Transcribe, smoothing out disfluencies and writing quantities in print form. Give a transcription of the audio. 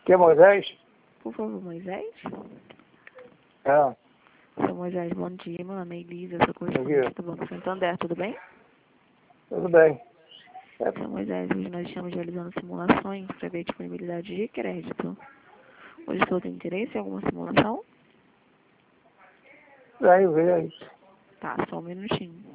Que é Moisés? Por favor, Moisés? É. Seu Moisés, bom dia. Meu nome é Elisa, eu sou correspondente do Banco Santander, tudo bem? Tudo bem. Seu Moisés, hoje nós estamos realizando simulações para ver a disponibilidade de crédito. Hoje o senhor tem interesse em alguma simulação? Aí, vê aí. Tá, só um minutinho.